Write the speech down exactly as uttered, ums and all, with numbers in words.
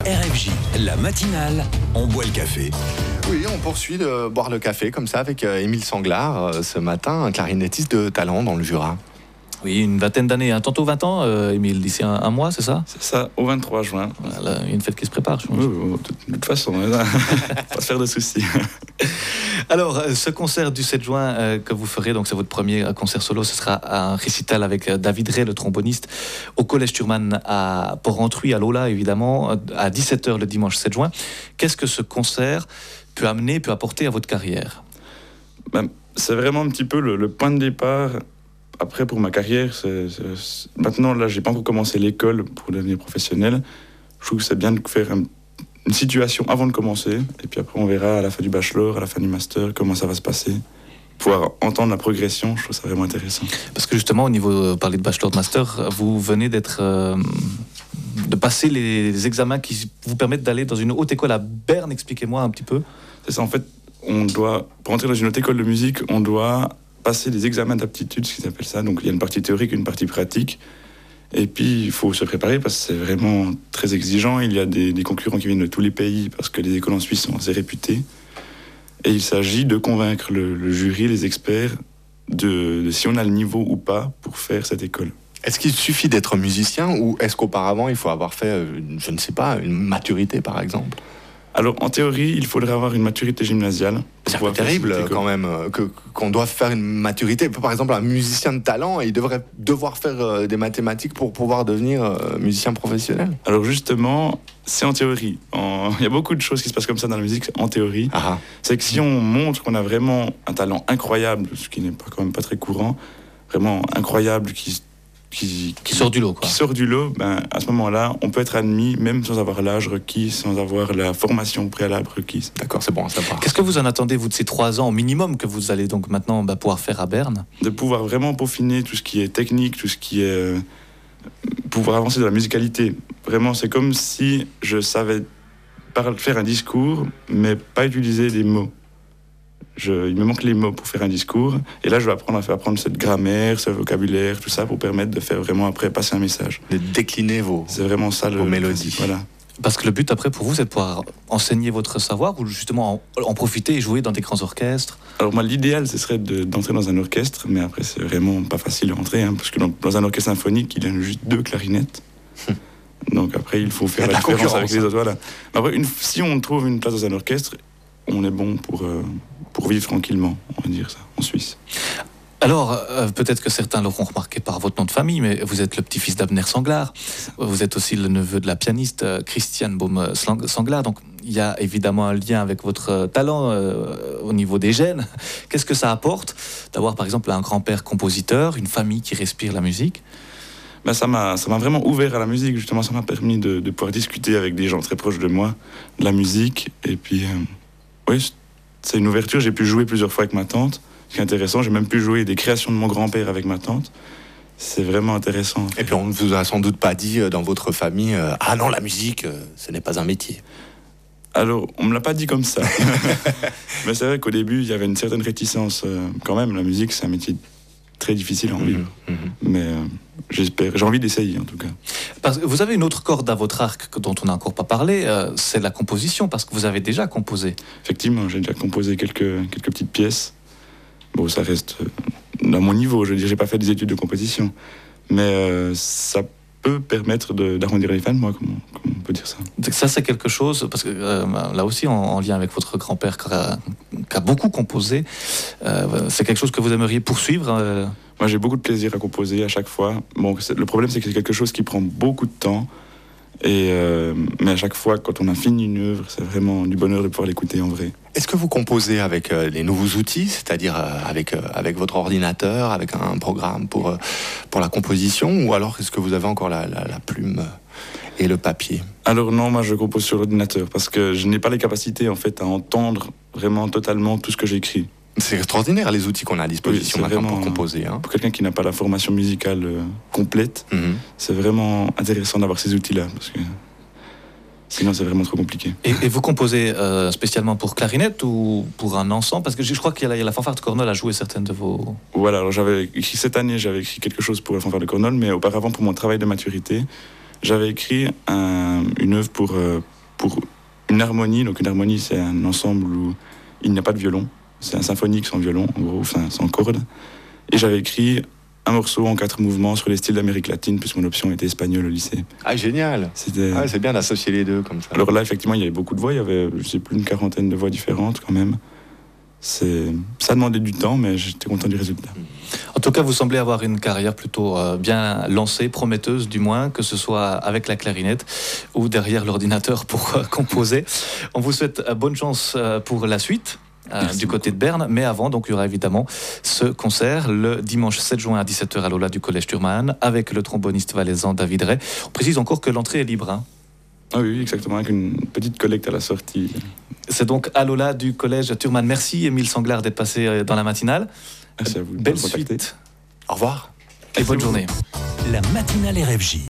R F J, la matinale, on boit le café. Oui, on poursuit de boire le café comme ça avec euh, Émile Sanglard, euh, ce matin, un clarinettiste de talent dans le Jura. Oui, une vingtaine d'années, hein. Tantôt vingt ans, euh, Émile, d'ici un, un mois, c'est ça? C'est ça, au vingt-trois juin. Voilà, il y a une fête qui se prépare, je pense. Oui, oui, de toute façon, pas se faire de soucis. Alors, ce concert du sept juin euh, que vous ferez, donc c'est votre premier concert solo, ce sera un récital avec David Ray, le tromboniste, au Collège Thurman à Port-Rentruy, à Lola, évidemment, à dix-sept heures le dimanche sept juin. Qu'est-ce que ce concert peut amener, peut apporter à votre carrière? Ben, c'est vraiment un petit peu le, le point de départ. Après, pour ma carrière, c'est, c'est... maintenant, là, j'ai pas encore commencé l'école pour devenir professionnel. Je trouve que c'est bien de faire un, une situation avant de commencer. Et puis après, on verra à la fin du bachelor, à la fin du master, comment ça va se passer. Pouvoir entendre la progression, je trouve ça vraiment intéressant. Parce que justement, au niveau, euh, parler de bachelor, de master, vous venez d'être... Euh, de passer les, les examens qui vous permettent d'aller dans une haute école à Berne. Expliquez-moi un petit peu. C'est ça, en fait, on doit... Pour entrer dans une haute école de musique, on doit... passer des examens d'aptitude, ce qu'ils appellent ça. Donc il y a une partie théorique, une partie pratique. Et puis il faut se préparer parce que c'est vraiment très exigeant. Il y a des, des concurrents qui viennent de tous les pays parce que les écoles en Suisse sont assez réputées. Et il s'agit de convaincre le, le jury, les experts, de, de si on a le niveau ou pas pour faire cette école. Est-ce qu'il suffit d'être musicien ou est-ce qu'auparavant il faut avoir fait, je ne sais pas, une maturité par exemple ? Alors, en théorie, il faudrait avoir une maturité gymnasiale. C'est un peu terrible quand même que, qu'on doit faire une maturité. Par exemple, un musicien de talent, il devrait devoir faire des mathématiques pour pouvoir devenir musicien professionnel. Alors justement, c'est en théorie. En... Il y a beaucoup de choses qui se passent comme ça dans la musique, en théorie. Ah. C'est que si on montre qu'on a vraiment un talent incroyable, ce qui n'est pas, quand même pas très courant, vraiment incroyable, qui Qui, qui sort du lot, quoi. Qui sort du lot, ben, à ce moment-là, on peut être admis, même sans avoir l'âge requis, sans avoir la formation préalable requise. D'accord, c'est bon à savoir. Qu'est-ce que vous en attendez, vous, de ces trois ans au minimum que vous allez donc maintenant bah, pouvoir faire à Berne? De pouvoir vraiment peaufiner tout ce qui est technique, tout ce qui est... Euh, pouvoir avancer dans la musicalité. Vraiment, c'est comme si je savais faire un discours, mais pas utiliser des mots. Je, il me manque les mots pour faire un discours. Et là, je vais apprendre à faire apprendre cette grammaire, ce vocabulaire, tout ça, pour permettre de faire vraiment après passer un message. De décliner vos, c'est vraiment ça, vos le, mélodies. Voilà. Parce que le but après pour vous, c'est de pouvoir enseigner votre savoir ou justement en, en profiter et jouer dans des grands orchestres. Alors moi, l'idéal, ce serait de, d'entrer dans un orchestre, mais après, c'est vraiment pas facile d'entrer, hein, parce que dans, dans un orchestre symphonique, il y a juste deux clarinettes. Donc après, il faut faire il la, la différence avec les autres. Voilà. Mais après, une, si on trouve une place dans un orchestre, on est bon pour... Euh, pour vivre tranquillement, on va dire ça, en Suisse. Alors, euh, peut-être que certains l'auront remarqué par votre nom de famille, mais vous êtes le petit-fils d'Abner Sanglard. Vous êtes aussi le neveu de la pianiste euh, Christiane Baume Sanglard. Donc, il y a évidemment un lien avec votre talent euh, au niveau des gènes. Qu'est-ce que ça apporte d'avoir, par exemple, un grand-père compositeur, une famille qui respire la musique? Ben, ça m'a, ça m'a vraiment ouvert à la musique. Justement, ça m'a permis de, de pouvoir discuter avec des gens très proches de moi de la musique. Et puis, euh, oui, c'est une ouverture. J'ai pu jouer plusieurs fois avec ma tante. Ce qui est intéressant, j'ai même pu jouer des créations de mon grand-père avec ma tante. C'est vraiment intéressant. Et puis on ne vous a sans doute pas dit dans votre famille euh, « Ah non, la musique, euh, ce n'est pas un métier ». Alors, on ne me l'a pas dit comme ça. Mais c'est vrai qu'au début, il y avait une certaine réticence. Euh, quand même, la musique, c'est un métier très difficile à en vivre. Mmh, mmh. Mais euh, j'espère, j'ai envie d'essayer en tout cas. Parce que vous avez une autre corde à votre arc dont on n'a encore pas parlé, euh, c'est la composition, parce que vous avez déjà composé. Effectivement, j'ai déjà composé quelques, quelques petites pièces. Bon, ça reste euh, dans mon niveau, je veux dire, j'ai pas fait des études de composition. Mais euh, ça peut permettre de, d'arrondir les fins de moi, comment, comment on peut dire ça. Ça, c'est quelque chose, parce que euh, là aussi, en, en lien avec votre grand-père qui a, qui a beaucoup composé, euh, c'est quelque chose que vous aimeriez poursuivre euh... Moi, j'ai beaucoup de plaisir à composer à chaque fois. Bon, le problème, c'est que c'est quelque chose qui prend beaucoup de temps. Et euh, mais à chaque fois, quand on a fini une œuvre, c'est vraiment du bonheur de pouvoir l'écouter en vrai. Est-ce que vous composez avec euh, les nouveaux outils, c'est-à-dire euh, avec, euh, avec votre ordinateur, avec un programme pour, euh, pour la composition, ou alors est-ce que vous avez encore la, la, la plume et le papier? Alors non, moi je compose sur l'ordinateur parce que je n'ai pas les capacités en fait à entendre vraiment totalement tout ce que j'écris. C'est extraordinaire les outils qu'on a à disposition oui, maintenant pour composer. Hein. Pour quelqu'un qui n'a pas la formation musicale euh, complète, mm-hmm. c'est vraiment intéressant d'avoir ces outils-là parce que sinon c'est vraiment trop compliqué. Et, et vous composez euh, spécialement pour clarinette ou pour un ensemble? Parce que je crois qu'il y a la, il y a la fanfare de Cornol à jouer certaines de vos... Voilà, alors j'avais écrit cette année, j'avais écrit quelque chose pour la fanfare de Cornol, mais auparavant pour mon travail de maturité, j'avais écrit un, une œuvre pour, euh, pour une harmonie. Donc une harmonie, c'est un ensemble où il n'y a pas de violon. C'est un symphonique sans violon, en gros, enfin sans cordes. Et j'avais écrit un morceau en quatre mouvements sur les styles d'Amérique latine, puisque mon option était espagnole au lycée. Ah, génial. C'était... Ah, c'est bien d'associer les deux comme ça. Alors là, effectivement, il y avait beaucoup de voix. Il y avait, je sais plus, une quarantaine de voix différentes quand même. C'est... Ça demandait du temps, mais j'étais content du résultat. En tout cas, vous semblez avoir une carrière plutôt euh, bien lancée, prometteuse du moins, que ce soit avec la clarinette ou derrière l'ordinateur pour euh, composer. On vous souhaite euh, bonne chance euh, pour la suite. Euh, du côté de Berne, mais avant, donc il y aura évidemment ce concert le dimanche sept juin à dix-sept heures à l'Aula du Collège Thurman avec le tromboniste valaisan David Ray. On précise encore que l'entrée est libre. Hein. Ah oui, exactement, avec une petite collecte à la sortie. C'est donc à l'Aula du Collège Thurman. Merci Émile Sanglard d'être passé dans la matinale. Merci à vous. Belle suite. Au revoir. Et bonne journée. La matinale R F J.